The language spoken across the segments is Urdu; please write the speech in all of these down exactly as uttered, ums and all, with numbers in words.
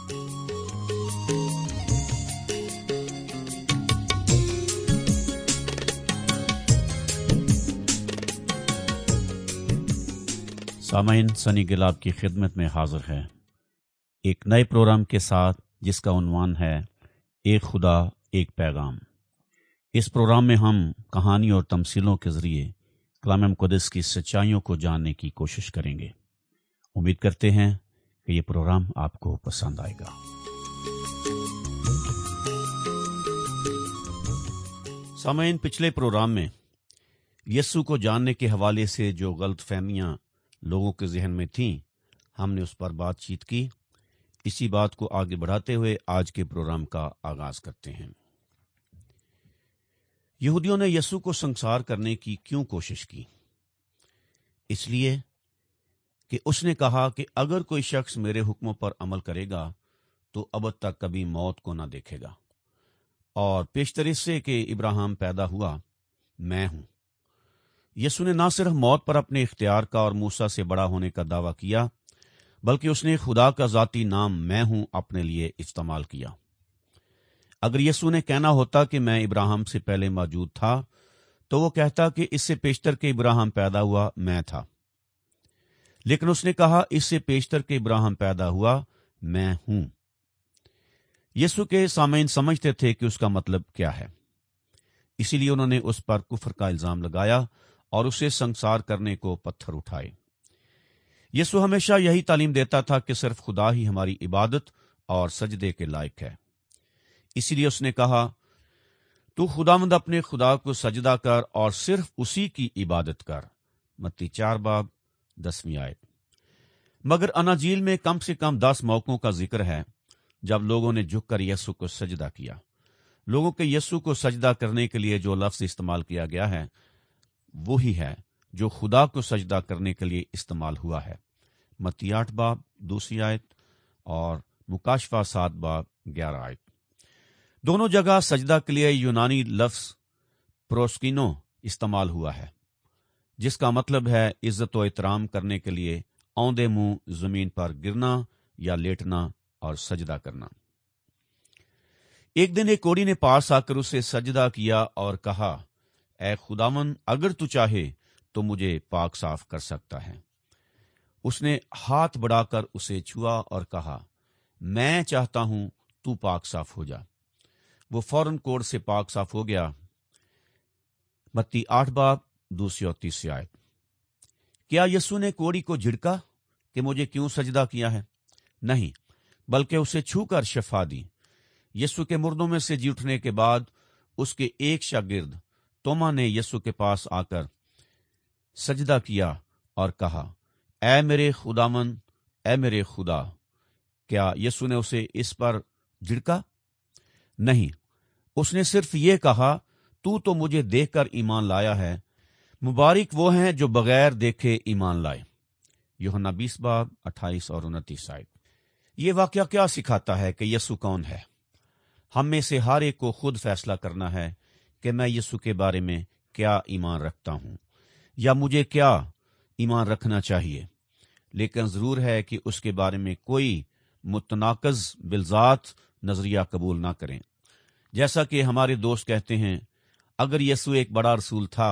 سامعین، سنی گل آپ کی خدمت میں حاضر ہے ایک نئے پروگرام کے ساتھ جس کا عنوان ہے ایک خدا ایک پیغام۔ اس پروگرام میں ہم کہانی اور تمثیلوں کے ذریعے کلام مقدس کی سچائیوں کو جاننے کی کوشش کریں گے۔ امید کرتے ہیں کہ یہ پروگرام آپ کو پسند آئے گا۔ سامعین، پچھلے پروگرام میں یسوع کو جاننے کے حوالے سے جو غلط فہمیاں لوگوں کے ذہن میں تھیں، ہم نے اس پر بات چیت کی۔ اسی بات کو آگے بڑھاتے ہوئے آج کے پروگرام کا آغاز کرتے ہیں۔ یہودیوں نے یسوع کو سنسار کرنے کی کیوں کوشش کی؟ اس لیے کہ اس نے کہا کہ اگر کوئی شخص میرے حکموں پر عمل کرے گا تو ابد تک کبھی موت کو نہ دیکھے گا، اور پیشتر اس سے کہ ابراہیم پیدا ہوا میں ہوں۔ یسوع نے نہ صرف موت پر اپنے اختیار کا اور موسیٰ سے بڑا ہونے کا دعویٰ کیا، بلکہ اس نے خدا کا ذاتی نام میں ہوں اپنے لیے استعمال کیا۔ اگر یسوع نے کہنا ہوتا کہ میں ابراہیم سے پہلے موجود تھا تو وہ کہتا کہ اس سے پیشتر کے ابراہیم پیدا ہوا میں تھا، لیکن اس نے کہا اس سے پیشتر کے ابراہیم پیدا ہوا میں ہوں۔ یسوع کے سامعین سمجھتے تھے کہ اس کا مطلب کیا ہے، اسی لیے انہوں نے اس پر کفر کا الزام لگایا اور اسے سنسار کرنے کو پتھر اٹھائے۔ یسوع ہمیشہ یہی تعلیم دیتا تھا کہ صرف خدا ہی ہماری عبادت اور سجدے کے لائق ہے۔ اسی لیے اس نے کہا تو خداوند اپنے خدا کو سجدہ کر اور صرف اسی کی عبادت کر، متی چار باب دسویں آیت۔ مگر اناجیل میں کم سے کم دس موقعوں کا ذکر ہے جب لوگوں نے جھک کر یسوع کو سجدہ کیا۔ لوگوں کے یسوع کو سجدہ کرنے کے لیے جو لفظ استعمال کیا گیا ہے وہی ہے جو خدا کو سجدہ کرنے کے لیے استعمال ہوا ہے، متی آٹھ باب دوسری آیت اور مکاشفہ سات باب گیارہ آیت۔ دونوں جگہ سجدہ کے لیے یونانی لفظ پروسکینو استعمال ہوا ہے، جس کا مطلب ہے عزت و احترام کرنے کے لیے اوندے منہ زمین پر گرنا یا لیٹنا اور سجدہ کرنا۔ ایک دن ایک کوڑی نے پاس آ کر اسے سجدہ کیا اور کہا، اے خداوند، اگر تو چاہے تو مجھے پاک صاف کر سکتا ہے۔ اس نے ہاتھ بڑھا کر اسے چھوا اور کہا، میں چاہتا ہوں تو پاک صاف ہو جا۔ وہ فوراً کوڑ سے پاک صاف ہو گیا، متی آٹھ باب دوسری اور تیسری آیت۔ کیا یسوع نے کوڑی کو جھڑکا کہ مجھے کیوں سجدہ کیا ہے؟ نہیں، بلکہ اسے چھو کر شفا دی۔ یسوع کے مردوں میں سے جی اٹھنے کے بعد اس کے ایک شاگرد توما نے یسوع کے پاس آ کر سجدہ کیا اور کہا، اے میرے خداوند، اے میرے خدا۔ کیا یسوع نے اسے اس پر جھڑکا؟ نہیں، اس نے صرف یہ کہا، تو تو مجھے دیکھ کر ایمان لایا ہے، مبارک وہ ہیں جو بغیر دیکھے ایمان لائے، یوحنا بیس باب اٹھائیس اور انتیس آیت۔ یہ واقعہ کیا سکھاتا ہے کہ یسوع کون ہے؟ ہم میں سے ہر ایک کو خود فیصلہ کرنا ہے کہ میں یسوع کے بارے میں کیا ایمان رکھتا ہوں یا مجھے کیا ایمان رکھنا چاہیے، لیکن ضرور ہے کہ اس کے بارے میں کوئی متناقض بالذات نظریہ قبول نہ کریں۔ جیسا کہ ہمارے دوست کہتے ہیں، اگر یسوع ایک بڑا رسول تھا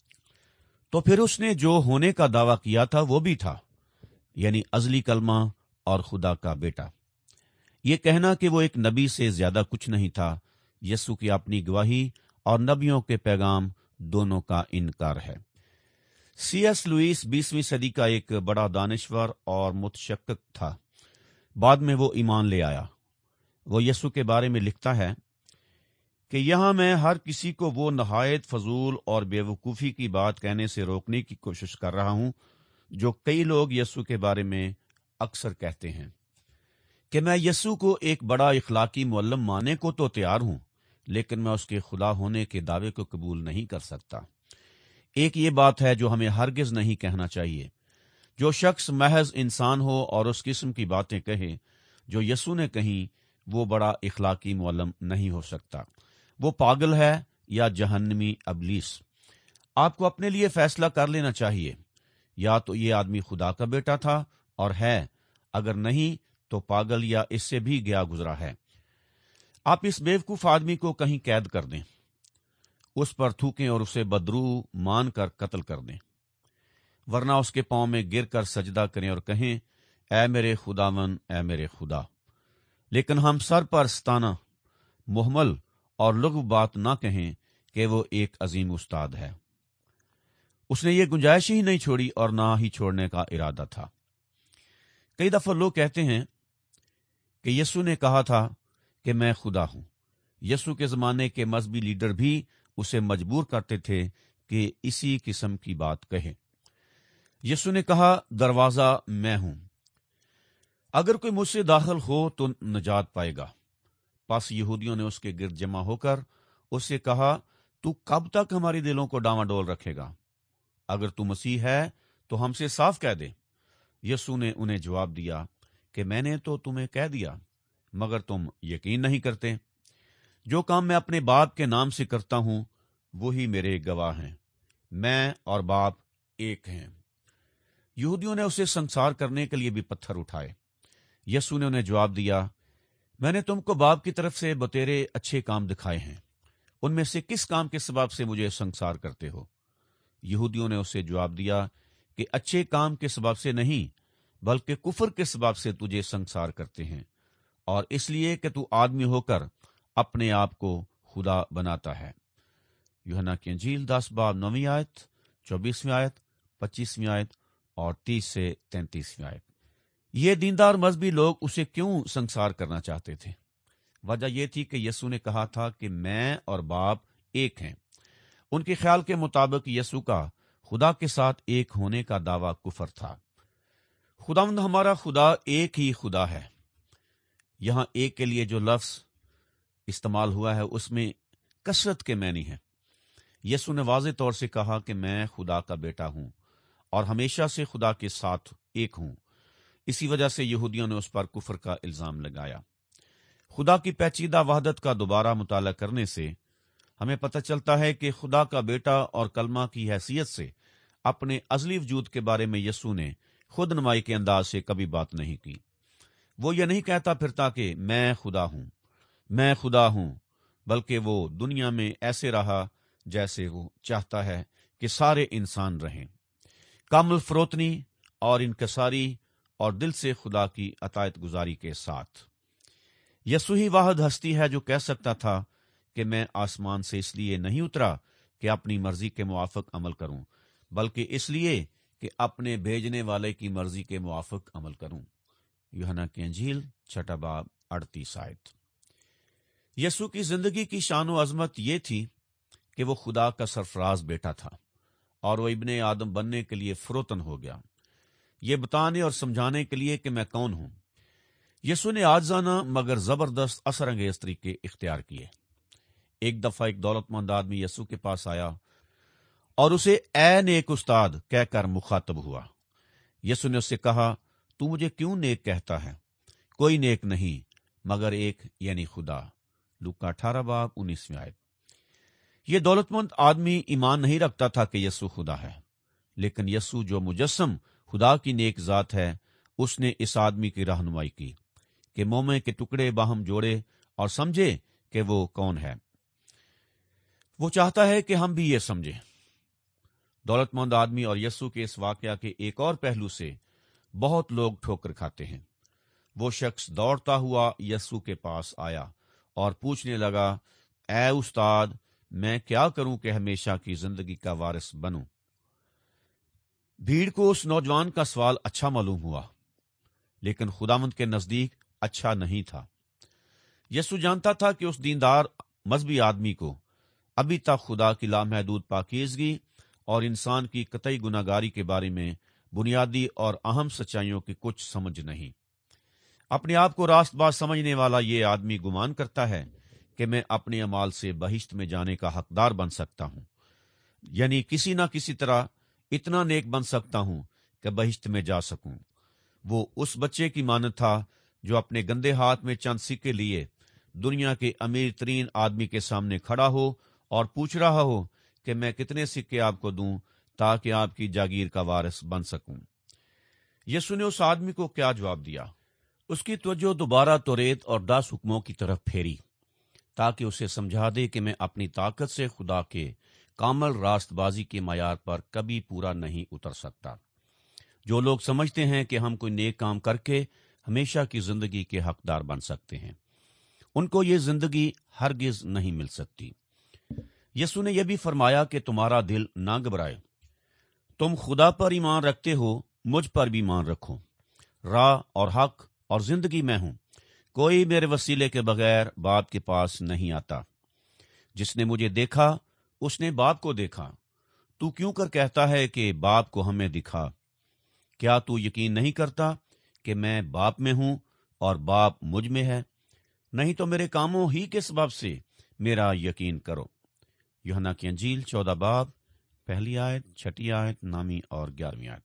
تو پھر اس نے جو ہونے کا دعویٰ کیا تھا وہ بھی تھا، یعنی ازلی کلمہ اور خدا کا بیٹا۔ یہ کہنا کہ وہ ایک نبی سے زیادہ کچھ نہیں تھا، یسوع کی اپنی گواہی اور نبیوں کے پیغام دونوں کا انکار ہے۔ سی ایس لوئس بیسویں صدی کا ایک بڑا دانشور اور متشکک تھا۔ بعد میں وہ ایمان لے آیا۔ وہ یسوع کے بارے میں لکھتا ہے کہ یہاں میں ہر کسی کو وہ نہایت فضول اور بے وقوفی کی بات کہنے سے روکنے کی کوشش کر رہا ہوں جو کئی لوگ یسوع کے بارے میں اکثر کہتے ہیں کہ میں یسوع کو ایک بڑا اخلاقی معلم ماننے کو تو تیار ہوں، لیکن میں اس کے خدا ہونے کے دعوے کو قبول نہیں کر سکتا۔ ایک یہ بات ہے جو ہمیں ہرگز نہیں کہنا چاہیے۔ جو شخص محض انسان ہو اور اس قسم کی باتیں کہے جو یسوع نے کہیں، وہ بڑا اخلاقی معلم نہیں ہو سکتا۔ وہ پاگل ہے یا جہنمی ابلیس۔ آپ کو اپنے لیے فیصلہ کر لینا چاہیے، یا تو یہ آدمی خدا کا بیٹا تھا اور ہے، اگر نہیں تو پاگل یا اس سے بھی گیا گزرا ہے۔ آپ اس بیوقوف آدمی کو کہیں قید کر دیں، اس پر تھوکیں اور اسے بدرو مان کر قتل کر دیں، ورنہ اس کے پاؤں میں گر کر سجدہ کریں اور کہیں اے میرے خداون، اے میرے خدا۔ لیکن ہم سر پر ستانہ، محمل اور لغو بات نہ کہیں کہ وہ ایک عظیم استاد ہے۔ اس نے یہ گنجائش ہی نہیں چھوڑی اور نہ ہی چھوڑنے کا ارادہ تھا۔ کئی دفعہ لوگ کہتے ہیں کہ یسوع نے کہا تھا کہ میں خدا ہوں۔ یسوع کے زمانے کے مذہبی لیڈر بھی اسے مجبور کرتے تھے کہ اسی قسم کی بات کہے۔ یسوع نے کہا، دروازہ میں ہوں، اگر کوئی مجھ سے داخل ہو تو نجات پائے گا۔ پس یہودیوں نے اس کے گرد جمع ہو کر اس سے کہا، تو کب تک ہمارے دلوں کو ڈاواں ڈول رکھے گا؟ اگر تو مسیح ہے تو ہم سے صاف کہہ دے۔ یسوع نے انہیں جواب دیا کہ میں نے تو تمہیں کہہ دیا، مگر تم یقین نہیں کرتے۔ جو کام میں اپنے باپ کے نام سے کرتا ہوں وہی میرے گواہ ہیں، میں اور باپ ایک ہیں۔ یہودیوں نے اسے سنسار کرنے کے لیے بھی پتھر اٹھائے۔ یسوع نے انہیں جواب دیا، میں نے تم کو باپ کی طرف سے بتیرے اچھے کام دکھائے ہیں، ان میں سے کس کام کے سبب سے مجھے سنسار کرتے ہو؟ یہودیوں نے اسے جواب دیا کہ اچھے کام کے سبب سے نہیں، بلکہ کفر کے سبب سے تجھے سنسار کرتے ہیں، اور اس لیے کہ تو آدمی ہو کر اپنے آپ کو خدا بناتا ہے۔ یوحنا کی انجیل دس باب نویں آیت، چوبیسویں آیت، پچیسویں آیت اور تیس سے تینتیسویں آیت۔ یہ دیندار مذہبی لوگ اسے کیوں سنسار کرنا چاہتے تھے؟ وجہ یہ تھی کہ یسوع نے کہا تھا کہ میں اور باپ ایک ہیں۔ ان کے خیال کے مطابق یسوع کا خدا کے ساتھ ایک ہونے کا دعویٰ کفر تھا۔ خداوند ہمارا خدا ایک ہی خدا ہے۔ یہاں ایک کے لیے جو لفظ استعمال ہوا ہے اس میں کثرت کے معنی ہے۔ یسوع نے واضح طور سے کہا کہ میں خدا کا بیٹا ہوں اور ہمیشہ سے خدا کے ساتھ ایک ہوں۔ اسی وجہ سے یہودیوں نے اس پر کفر کا الزام لگایا۔ خدا کی پیچیدہ وحدت کا دوبارہ مطالعہ کرنے سے ہمیں پتہ چلتا ہے کہ خدا کا بیٹا اور کلمہ کی حیثیت سے اپنے ازلی وجود کے بارے میں یسوع نے خود نمائی کے انداز سے کبھی بات نہیں کی۔ وہ یہ نہیں کہتا پھرتا کہ میں خدا ہوں، میں خدا ہوں، بلکہ وہ دنیا میں ایسے رہا جیسے وہ چاہتا ہے کہ سارے انسان رہیں، کامل فروتنی اور انکساری اور دل سے خدا کی اطاعت گزاری کے ساتھ۔ یسوع ہی واحد ہستی ہے جو کہہ سکتا تھا کہ میں آسمان سے اس لیے نہیں اترا کہ اپنی مرضی کے موافق عمل کروں، بلکہ اس لیے کہ اپنے بھیجنے والے کی مرضی کے موافق عمل کروں۔ یوحنا کی انجیل چھٹا باب اڑتیس آیت۔ یسوع کی زندگی کی شان و عظمت یہ تھی کہ وہ خدا کا سرفراز بیٹا تھا اور وہ ابن آدم بننے کے لیے فروتن ہو گیا، یہ بتانے اور سمجھانے کے لیے کہ میں کون ہوں۔ یسوع نے عاجزانہ مگر زبردست اثر انگیز طریقے اختیار کیے۔ ایک دفعہ ایک دولت مند آدمی یسوع کے پاس آیا اور اسے اے نیک استاد کہہ کر مخاطب ہوا۔ یسوع نے اس سے کہا، تو مجھے کیوں نیک کہتا ہے؟ کوئی نیک نہیں مگر ایک، یعنی خدا۔ لوکا اٹھارہ باب انیسویں آیت۔ یہ دولت مند آدمی ایمان نہیں رکھتا تھا کہ یسوع خدا ہے، لیکن یسوع جو مجسم خدا کی نیک ذات ہے، اس نے اس آدمی کی رہنمائی کی کہ مومے کے ٹکڑے باہم جوڑے اور سمجھے کہ وہ کون ہے۔ وہ چاہتا ہے کہ ہم بھی یہ سمجھیں۔ دولت مند آدمی اور یسوع کے اس واقعہ کے ایک اور پہلو سے بہت لوگ ٹھوکر کھاتے ہیں۔ وہ شخص دوڑتا ہوا یسوع کے پاس آیا اور پوچھنے لگا، اے استاد، میں کیا کروں کہ ہمیشہ کی زندگی کا وارث بنوں؟ بھیڑ کو اس نوجوان کا سوال اچھا معلوم ہوا، لیکن خداوند کے نزدیک اچھا نہیں تھا۔ یسوع جانتا تھا کہ اس دیندار مذہبی آدمی کو ابھی تک خدا کی لامحدود پاکیزگی اور انسان کی قطعی گناہگاری کے بارے میں بنیادی اور اہم سچائیوں کی کچھ سمجھ نہیں۔ اپنے آپ کو راست باز سمجھنے والا یہ آدمی گمان کرتا ہے کہ میں اپنے اعمال سے بہشت میں جانے کا حقدار بن سکتا ہوں، یعنی کسی نہ کسی طرح اتنا نیک بن سکتا ہوں کہ بہشت میں جا سکوں۔ وہ اس بچے کی مانند تھا جو اپنے گندے ہاتھ میں چند سکے لیے دنیا کے امیر ترین آدمی کے سامنے کھڑا ہو اور پوچھ رہا ہو کہ میں کتنے سکے آپ کو دوں تاکہ آپ کی جاگیر کا وارث بن سکوں۔ یسوع نے اس آدمی کو کیا جواب دیا؟ उसकी तवज्जो दोबारा तौरेत और दस हुक्मों की तरफ फेरी, ताकि उसे समझा दे कि मैं अपनी ताकत से खुदा के कामल रास्तबाजी के मयार पर कभी पूरा नहीं उतर सकता। जो लोग समझते हैं कि हम कोई नेक काम करके हमेशा की जिंदगी के हकदार बन सकते हैं, उनको ये जिंदगी हरगिज नहीं मिल सकती। यीशु ने यह भी फरमाया कि तुम्हारा दिल ना घबराए, तुम खुदा पर ईमान रखते हो, मुझ पर भी ईमान रखो। राह और हक और जिंदगी मैं हूं, कोई मेरे वसीले के बगैर बाप के पास नहीं आता। जिसने मुझे देखा उसने बाप को देखा। तू क्यों कर कहता है कि बाप को हमें दिखा? क्या तू यकीन नहीं करता कि मैं बाप में हूं और बाप मुझ में है? नहीं तो मेरे कामों ही के सबब से मेरा यकीन करो। यूहन्ना की अंजील चौदह बाब पहली आयत, छठी आयत, नामी और ग्यारहवीं आयत।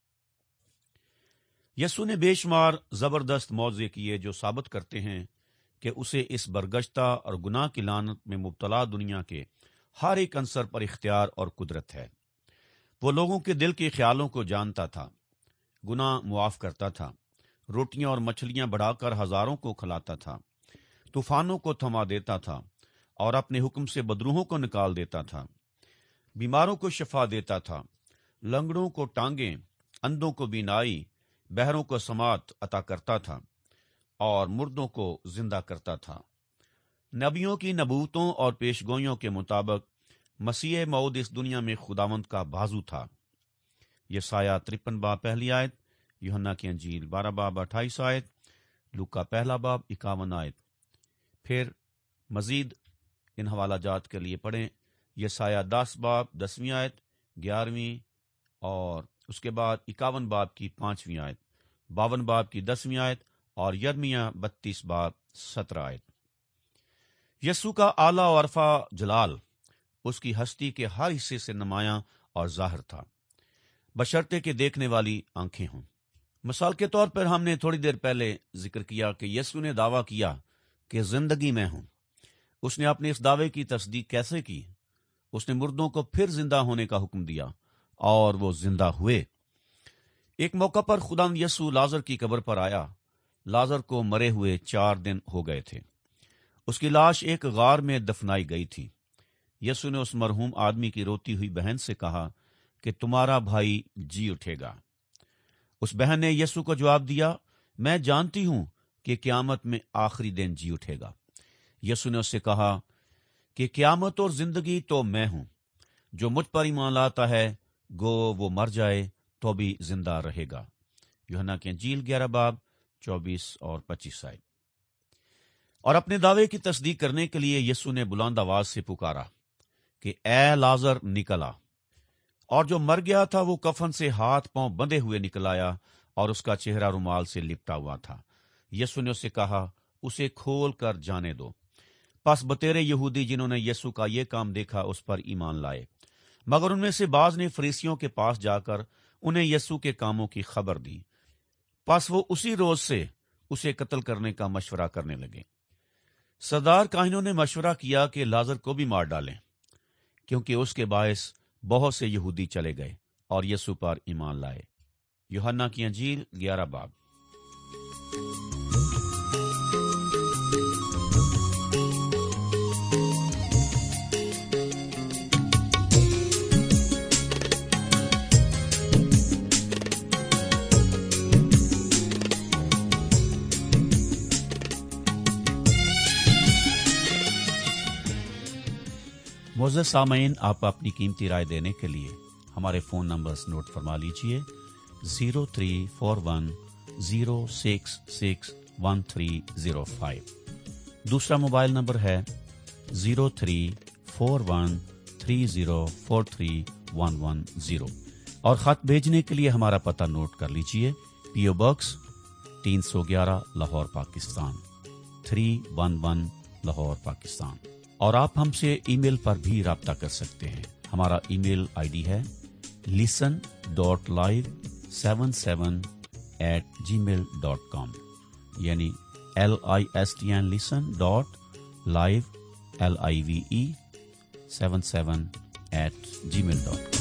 यीशु ने बेशुमार जबरदस्त मौजे किए जो साबित करते हैं कि उसे इस बरगश्ता और गुनाह की लानत में मुब्तला दुनिया के हर एक अंसर पर इख्तियार और कुदरत है। वो लोगों के दिल के ख्यालों को जानता था, गुनाह मुआफ करता था, रोटियां और मछलियां बढ़ाकर हजारों को खिलाता था, तूफानों को थमा देता था और अपने हुक्म से बदरूहों को निकाल देता था, बीमारों को शफा देता था, लंगड़ों को टांगे, अंधों को बीनाई, बहरों को समात अता करता था और मुर्दों को जिंदा करता था। नबियों की नबूतों और पेशगोइयों के मुताबिक मसीह मौद इस दुनिया में खुदावंद का बाजू था। यसाया तिरपन बाब पहली आयत, यूहन्ना की अंजील बारह बाब अट्ठाईस आयत, लूका पहला बाब इक्यावन आयत। फिर मजीद इन हवाला जात के लिए पढ़ें यसाया दस बाब दसवीं आयत, ग्यारहवीं और उसके बाद इक्यावन बाब की पांचवीं आयत, बावन बाब की दसवीं आयत और यर्मिया बत्तीस बाब सत्रह आयत। यस्सु का आला और अरफा जलाल उसकी हस्ती के हर हिस्से से नुमायां और जाहिर था, बशर्ते के देखने वाली आंखें हों। मिसाल के तौर पर हमने थोड़ी देर पहले जिक्र किया कि यस्सु ने दावा किया कि जिंदगी मैं हूं। उसने अपने इस दावे की तस्दीक कैसे की? उसने मुर्दों को फिर जिंदा होने का हुक्म दिया और वो जिंदा हुए। एक मौका पर खुदा यस्सु लाजर की कब्र पर आया। लाजर को मरे हुए चार दिन हो गए थे। उसकी लाश एक गार में दफनाई गई थी। यस्सु ने उस मरहूम आदमी की रोती हुई बहन से कहा कि तुम्हारा भाई जी उठेगा। उस बहन ने यस्सु को जवाब दिया, मैं जानती हूं कि क़यामत में आखिरी दिन जी उठेगा। यस्सु ने उससे कहा कि क़यामत और जिंदगी तो मैं हूं। जो मुझ पर ईमान लाता है, गो वो मर जाए तो भी जिंदा रहेगा। यूहन्ना की अंजील ग्यारह बाब चौबीस और पच्चीस आयत। और अपने दावे की तस्दीक करने के लिए यीशु ने बुलंद आवाज से पुकारा कि ए लाजर निकल आ। और जो मर गया था वो कफन से हाथ पांव बंधे हुए निकल आया और उसका चेहरा रुमाल से लिपटा हुआ था। यीशु ने उससे कहा, उसे खोल कर जाने दो। पस बतेरे यहूदी जिन्होंने यीशु का ये काम देखा उस पर ईमान लाए, मगर उनमें से बाज ने फरीसियों के पास जाकर उन्हें यीशु के कामों की खबर दी। पस वो उसी रोज से उसे कत्ल करने का मशवरा करने लगे। सरदार काहिनों ने मशवरा किया कि लाजर को भी मार डालें, क्योंकि उसके बायस बहुत से यहूदी चले गए और यीशु पर ईमान लाए। यूहन्ना की अंजील ग्यारह बाब। मोअज़्ज़ज़ सामईन, आप अपनी कीमती राय देने के लिए हमारे फ़ोन नंबर्स नोट फरमा लीजिए। Zero three four one zero six six one three zero five. दूसरा मोबाइल नंबर है zero three four one three zero four three one one zero. और ख़त भेजने के लिए हमारा पता नोट कर लीजिए। पीओ बॉक्स तीन सौ ग्यारह Lahore Pakistan three one one Lahore Pakistan. और आप हमसे ईमेल पर भी राब्ता कर सकते हैं। हमारा ईमेल आईडी है listen dot live seven seven at Gmail dot com, यानी L I S T N listen dot live L I V E seven seven at Gmail dot com.